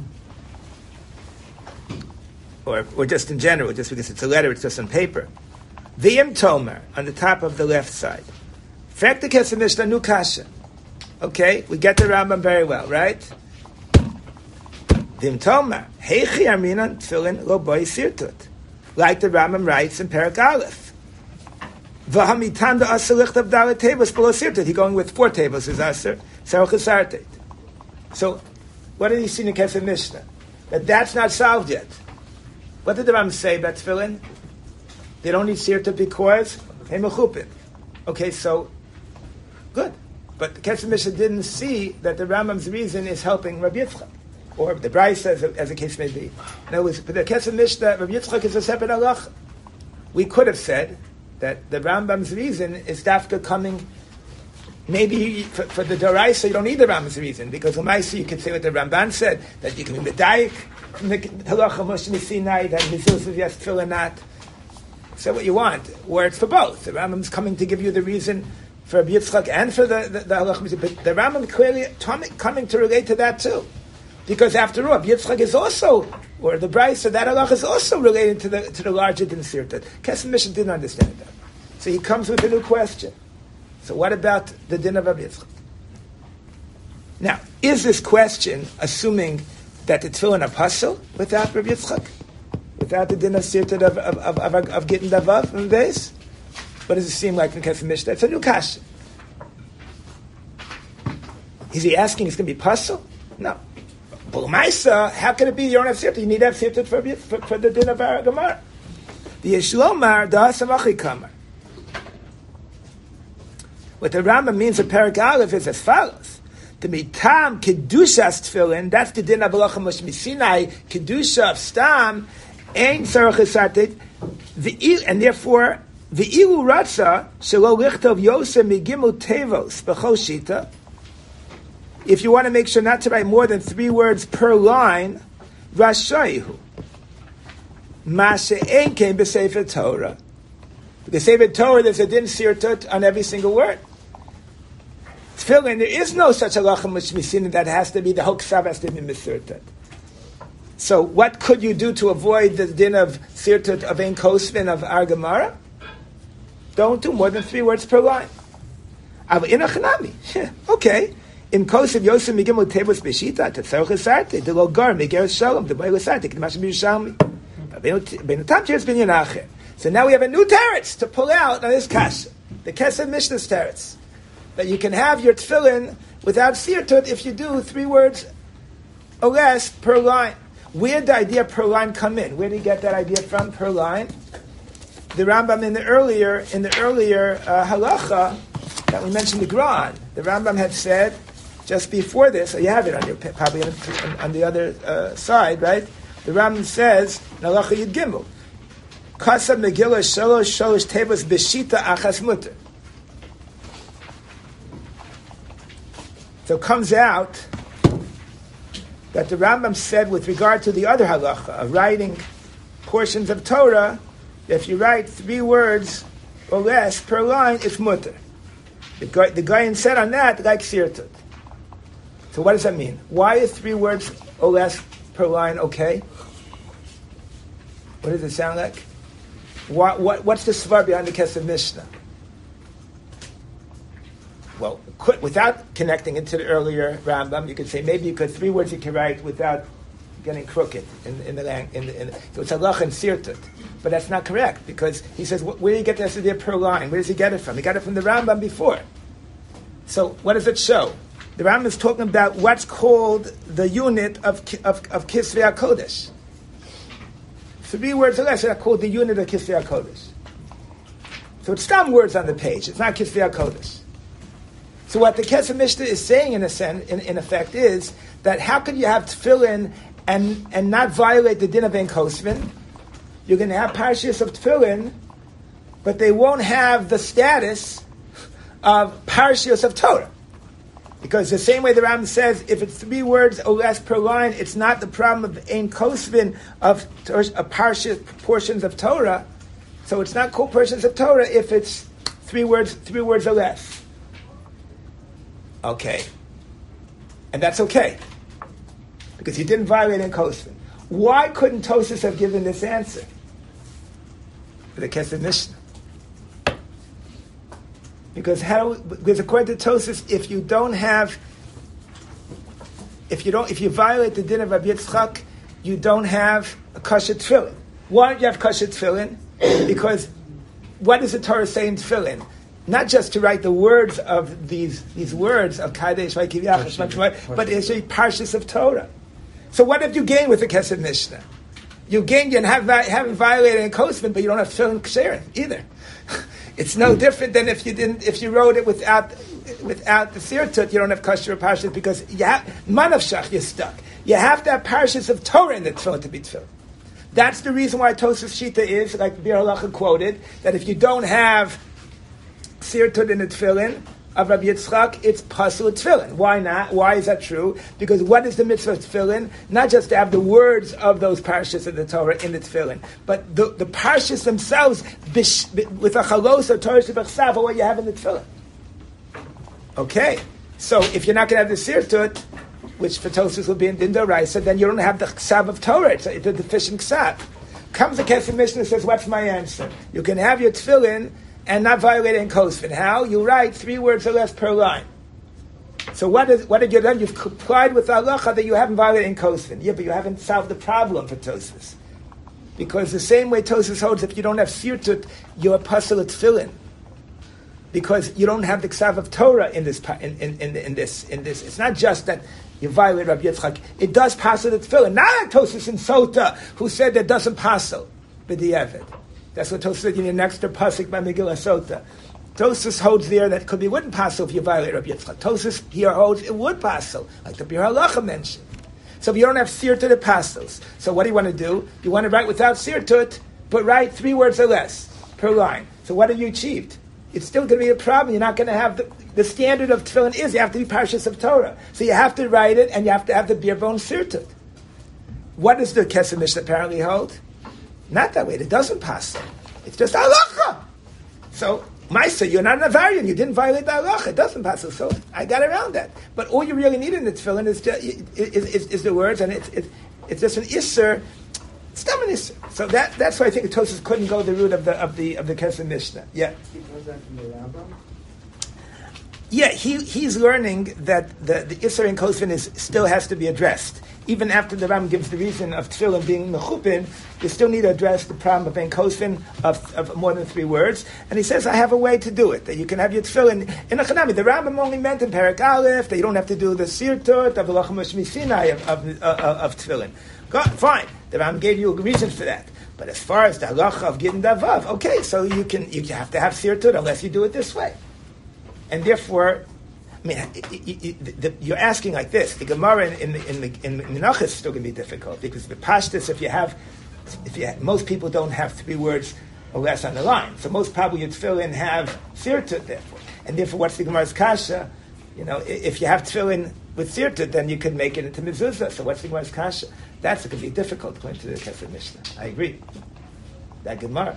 Or just in general, just because it's a letter, it's just on paper. V'im Tomer, on the top of the left side. Fact the Kesef Mishnah Nu Kasha. Okay, we get the Rambam very well, right? V'im Tomer, Heichi Aminan Tefillin Lo Boi Sirtut. Like the Rambam writes in Perek Aleph. V'hamitan da Aser Lichtav Dalet Tables below Sirtut. He's going with 4 tables, is Aser, Sarach Sartet. So, what did he see in the Kesef Mishnah? That's not solved yet. What did the Rambam say about tefillin? They don't need sirta because hey mechupin. Okay, so good. But the Kesef Mishnah didn't see that the Rambam's reason is helping Rabbi Yitzchak, or the Bryce, as the case may be. In other words, for the Kesef Mishnah, Rabbi Yitzchak is a separate halacha. We could have said that the Rambam's reason is dafka coming. Maybe for the Doraisa you don't need the Rambam's reason, because Umaisi you could say what the Ramban said, that you can be medayik from the halacha Moshe Sinai, that Mizilus of yes tefillah not. Say what you want, or it's for both. The Rambam's coming to give you the reason for Rabbi Yitzchak and for the halacha, but the Rambam clearly coming to relate to that too, because after all, Rabbi Yitzchak is also, or the Bryce, that halacha is also related to the larger din sirta. Kesef Mishnah didn't understand that, so he comes with a new question. So what about the din of Rabbi Yitzchak? Now, is this question assuming that the tefillin are pasul without Rabbi Yitzchak? Without the din of sirtut of getting davav from the base? What does it seem like in Kesef Mishnah? It's a new kasha. Is he asking it's going to be pasul? No. But Maisa, how can it be you don't have sirtut? You need to have sirtut for the din of our Gemara. The Yeshlomar, the Hasamachi Kamar. What the Rambam means in Perek Aleph is as follows: the mitam kedushas tefillin, that's the din of halacha Moshe Sinai, kedusha of stam, ein tzarich esatet, and therefore the ilu ratza shelo lichtov yosem migimul tevos b'chol shita. If you want to make sure not to write more than 3 words per line, rashayihu mashe ein came b'sefer Torah. The Sefer Torah, there's a din sirtut on every single word. Tefillin, there is no such halacha mishmisin that has to be, the whole ksav has to be misirtut. So what could you do to avoid the din of sirtut of ein kosvin of our Gemara? Don't do more than 3 words per line. Av inachanami. Okay. In kosv yosem migimul tevos b'shita tetzarich esarte de lo gar migeres shalom de b'ay esarte k'damash b'yushalmi. B'notam teretz bin yinacher. So now we have a new teretz to pull out on this kasha, the Kesef Mishnah's teretz, that you can have your tefillin without sirtut if you do 3 words or less per line. Where did the idea per line come in? Where did he get that idea from, per line? The Rambam in the earlier halacha that we mentioned, the Gran, the Rambam had said just before this. So you have it on your probably on the other side, right? The Rambam says in halacha Yud Gimel, Kasab Megillah Sholosh Tevos B'Shita Achas Mutter. So it comes out that the Rambam said with regard to the other halacha of writing portions of Torah, if you write 3 words or less per line, it's mutter. The Gaon said on that, like sirtut. So what does that mean? Why is 3 words or less per line okay? What does it sound like? What's the svar behind the Kesef Mishnah? Well, without connecting it to the earlier Rambam, you could say maybe you could 3 words you can write without getting crooked in the so it's halacha and sirtut, but that's not correct because he says where do you get this idea per line? Where does he get it from? He got it from the Rambam before. So what does it show? The Rambam is talking about what's called the unit of Kisvei HaKodesh. 3 words or less are called the unit of Kisvei HaKodesh. So it's some words on the page. It's not Kisvei HaKodesh. So what the Kesef Mishnah is saying in effect is that how can you have tefillin and not violate the din of Ein Kosvin? You're going to have parshas of tefillin, but they won't have the status of parshas of Torah. Because the same way the Rambam says, if it's 3 words or less per line, it's not the problem of Ein Kosvin of parshas portions of Torah. So it's not called portions of Torah if it's 3 words or less. Okay. And that's okay. Because you didn't violate Ein Kosvin. Why couldn't Tosfos have given this answer? For the Kesef Mishnah. Because according to Tosfos, if you violate the din of Rabbi Yitzchak, you don't have a kosher tefillin. Why don't you have kosher tefillin? Because what does the Torah say in tefillin? Not just to write the words of these words of Kadesh, but it's a parshas of Torah. So what have you gained with the Kesef Mishnah? You gained and haven't violated Ein Kosvin, but you don't have tefillin ksherim either. It's no different than if you wrote it without the sirtut, you don't have kosher parshas because manavshach, you're stuck. You have to have parshas of Torah in the tefillin to be tefillin. That's the reason why Tosfos Shita is, like Bir Halacha quoted, that if you don't have sirtut in the tefillin of Rabbi Yitzchak, it's pasul tefillin. Why not? Why is that true? Because what is the mitzvah of tefillin? Not just to have the words of those parshas of the Torah in the tefillin, but the parshas themselves with a chalos or Torah shebechsav are what you have in the tefillin. Okay, so if you're not going to have the sirtut, which for Tosfos will be in Din Doraisa, then you don't have the ksav of Torah. It's a deficient ksav. Comes the Kesef Mishnah and says, what's my answer? You can have your tefillin and not violate Ein Kosvin. How? You write 3 words or less per line. So what have you done? You've complied with halacha that you haven't violated Ein Kosvin. Yeah, but you haven't solved the problem for Tosfos. Because the same way Tosfos holds, if you don't have sirtut, you're a pasul tefillin. Because you don't have the ksav of Torah in this. It's not just that you violate Rabbi Yitzchak. It does pasul tefillin. Not like Tosfos in Sota, who said that doesn't pasul b'di'evet. That's what Tosfos said in the next pasuk by Megillah Sota. Tosfos holds there that could be wouldn't pasul if you violate Rabbi Yitzchak. Tosfos here holds it would pasul, like the Bir Halacha mentioned. So if you don't have sirtut, it pasuls. So what do you want to do? You want to write without sirtut, but write 3 words or less per line. So what have you achieved? It's still going to be a problem. You're not going to have the standard of tefillin is you have to be parshas of Torah. So you have to write it, and you have to have the birvon sirtut. What does the Kesef Mishnah apparently hold? Not that way. It doesn't pass. It's just halacha. So, Maisa, you're not an Avarian. You didn't violate the halacha. It doesn't pass. So I got around that. But all you really need in the tefillin is the words, and it's just an isser. It's still an isser. So that's why I think Tosfos couldn't go the route of the Kesef Mishnah. Yeah. He knows that from the Rambam? Yeah, he's learning that the isser in Kosvin still has to be addressed. Even after the Ram gives the reason of tefillin being mechupin, you still need to address the problem of Ein Kosvin of more than 3 words. And he says, I have a way to do it, that you can have your tefillin in a chanami. The Rambam only meant in Perek Aleph that you don't have to do the sirtut of Elachim Shmi Sinai of tefillin. Fine, the Rambam gave you a reason for that. But as far as the halacha of Gittin Davav, okay, so you have to have sirtut unless you do it this way. And therefore, I mean, you're asking like this. The Gemara in Menachos is still going to be difficult because the pashtus, most people don't have 3 words or less on the line. So most probably you'd fill in have sirtut therefore. And therefore, what's the Gemara's kasha? If you have tefillin with sirtut, then you could make it into mezuzah. So what's the Gemara's kasha? That's going to be difficult according to the Kesef Mishnah. I agree. That Gemara.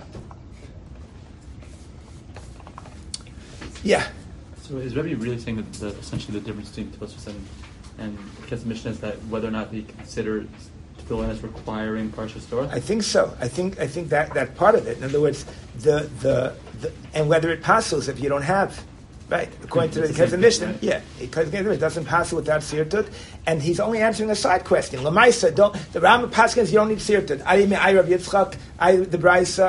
Yeah. So is Rebbe really saying that essentially the difference between Tosfos and Kesef Mishnah is that whether or not they consider tefillin as requiring parshas Torah? I think so. I think that part of it. In other words, the and whether it passes if you don't have. Right, according to the Kesef Mishnah, right? Yeah, because it doesn't pass without sirtut, and he's only answering a side question. Lamaisa, the Rambam Paskins, you don't need sirtut. I Rav Yitzchak, the Brisa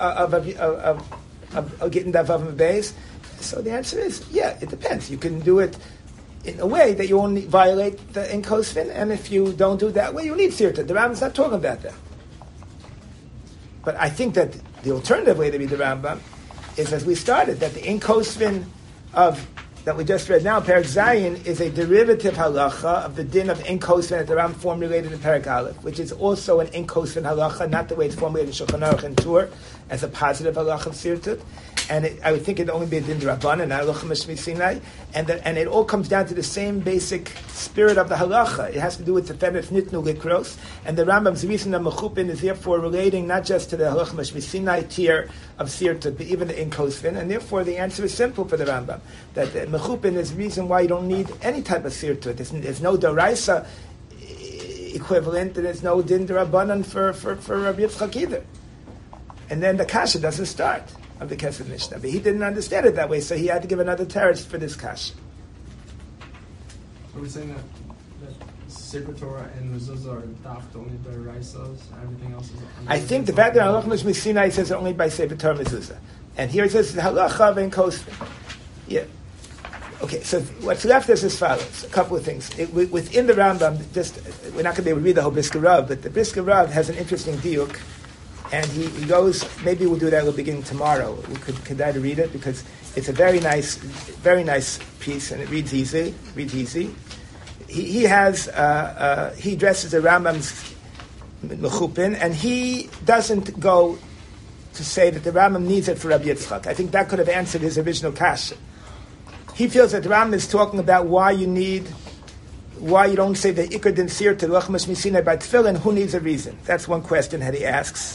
of Gittin Davav Beis. So the answer is, yeah, it depends. You can do it in a way that you only violate the Ein Kosvin, and if you don't do it that way, you need sirtut. The Rambam's not talking about that. But I think that the alternative way to read the Rambam is, as we started, that the Ein Kosvin of that we just read now, Perek Zayin, is a derivative halacha of the din of Ein Kosven that the Ram formulated in Perek Aleph, which is also an Ein Kosven halacha, not the way it's formulated in Shulchan Aruch and Tur, as a positive halacha of Sirtut. And I would think it'd only be a din d'Rabbanan, not halacha Mishmi Sinai. And it all comes down to the same basic spirit of the halacha. It has to do with the Tefenet Nitnu Likros. And the Rambam's reason of Mechupin is therefore relating not just to the halacha Mishmi Sinai tier of Sirtut, but even the Ein Kosven. And therefore the answer is simple for the Rambam, that Mechupin is the reason why you don't need any type of Sirtut. There's no Doraisa equivalent, and there's no din d'Rabbanan for Rabbi Yitzchak either. And then the kasha doesn't start of the Kesef Mishnah. But he didn't understand it that way, so he had to give another teretz for this kasha. Are we saying that Sefer Torah and Mezuzah are daft only by Raisas, everything else is... I think the fact that Halacha Mishmi Sinai says it only by Sefer Torah Mezuzah. And here it says Halacha Vein Kosven. Yeah. Okay, so what's left is as follows. A couple of things. Within the Rambam, we're not going to be able to read the whole Brisker Rav, but the Brisker Rav has an interesting diuk. And he goes, maybe we'll do that at the beginning tomorrow. We could try to read it because it's a very nice piece and it reads easy. He addresses the Rambam's Mechupin, and he doesn't go to say that the Rambam needs it for Rabbi Yitzchak. I think that could have answered his original kasha. He feels that the Rambam is talking about why you don't say the Iker Din Sir to Lach Mishmi Sinai by Tefillin. Who needs a reason? That's one question that he asks.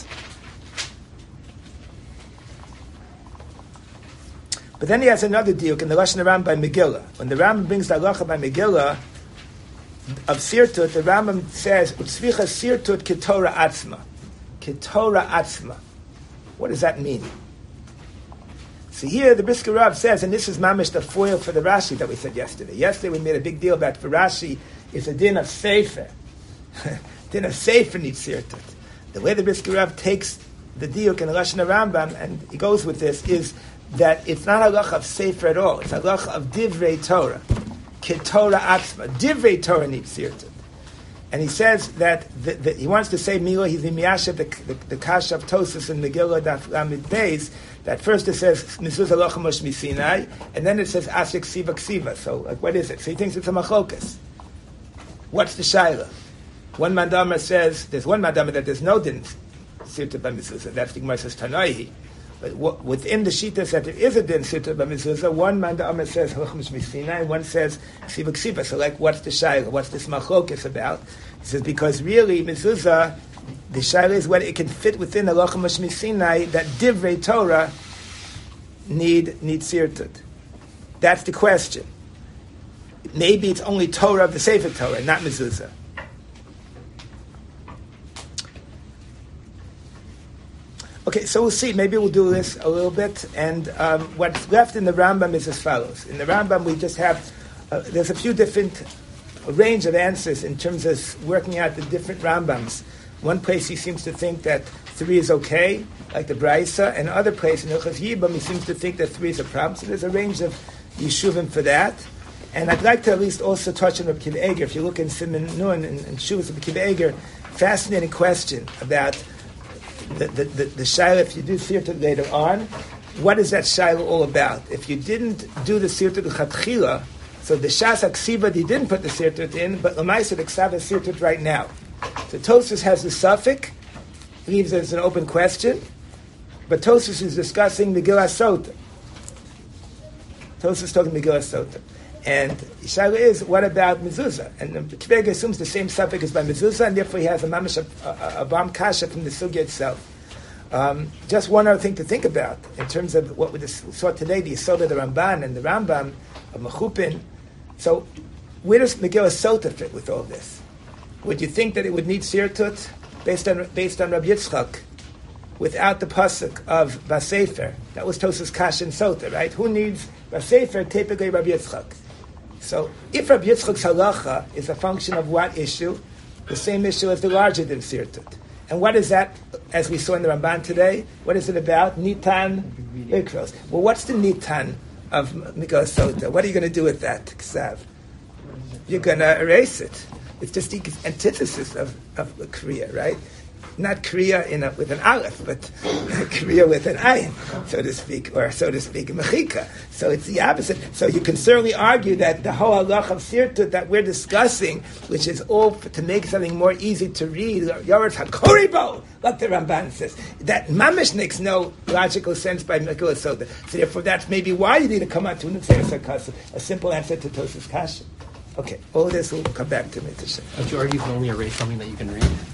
But then he has another diuk in the Lashon Ram by Megillah. When the Rambam brings the halacha by Megillah of Sirtut, the Rambam says, Utzvicha Sirtut Ketorah Atzma. Ketorah Atzma. What does that mean? So here the Brisker Rav says, and this is mamish the foil for the Rashi that we said yesterday. Yesterday we made a big deal about for Rashi is a din of Sefer. Din of Sefer needs Sirtut. The way the Brisker Rav takes the diuk in the Lashon Rambam, and he goes with this, is that it's not halacha of Sefer at all. It's halacha of Divrei Torah. Ketorah Atzma. Divrei Torah needs Sirtut. And he says that he wants to say Mila, he's in Miyashav, the Kasha of Tosas in Megillah Daf Lamed Beis, that first it says Mezuzah Halacha Mishmi Sinai, and then it says Asik Ksiva Ksiva. So, what is it? So he thinks it's a machlokas. What's the shaila? One mandama says, there's one mandama that there's no din Sirtut by Mezuzah. That's the Gemara says Tanaihi. But within the Shitas that there is a din Sirtut by Mezuzah, one mandama says Halacha Mishmi Sinai, one says Ksiva Ksiva. So, what's the shaila? What's this machlokas about? He says, because really, Mezuzah, the shaila is whether it can fit within the Halacha Mishmi Sinai that Divrei Torah need Sirtut. That's the question. Maybe it's only Torah of the Sefer Torah, not Mezuzah. Okay, so we'll see. Maybe we'll do this a little bit. And what's left in the Rambam is as follows. In the Rambam, we just have, there's a few different range of answers in terms of working out the different Rambams. One place he seems to think that 3 is okay, like the Braisa, and another place in Hilchos Yibam he seems to think that 3 is a problem. So there's a range of Yeshuvim for that. And I'd like to at least also touch on Reb Kiva Eger. If you look in Siman Nun and Shuvas of Reb Kiva Eger, fascinating question about the Shaila, if you do Sirtut later on, what is that Shaila all about? If you didn't do the Sirtut Chatchila, so the Shas HaKsiva, he didn't put the Sirtut in, but L'maisa the Ksav is Sirtut right now. So Tosfos has the suffix, leaves it as an open question, but Tosfos is discussing Megillah Sota. Tosfos is talking Megillah Sota. And Shaila is, what about Mezuzah? And Kvega assumes the same suffix as by Mezuzah, and therefore he has a mamash, a bam kasha from the sugya itself. Just one other thing to think about, in terms of what we saw today, the Yesod of the Ramban and the Rambam of Mechupin. So, where does Megillah Sota fit with all this? Would you think that it would need Sirtut based on Rabbi Yitzchak without the pasuk of Vasefer? That was Tosas Kasha and Sota, right? Who needs Vasefer? Typically Rabbi Yitzchak. So, if Rabbi Yitzchak's halacha is a function of what issue? The same issue as the larger din Sirtut. And what is that, as we saw in the Ramban today? What is it about? Nitan Ikros. Well, what's the Nitan of Megillah Sota? What are you going to do with that, Ksav? You're going to erase it. It's just the antithesis of the Kriya, right? not kriya with an aleph, but kriya with an ayin, so to speak, or so to speak, mechika. So it's the opposite. So you can certainly argue that the whole halach of sirtut that we're discussing, which is all to make something more easy to read, yoretz hakoribo, like the Ramban says, that mamish makes no logical sense by Megillah Soda. So therefore, that's maybe why you need to come out to a simple answer to Tosas Kasha. Okay, all this will come back to me. Don't you argue you can only erase something that you can read?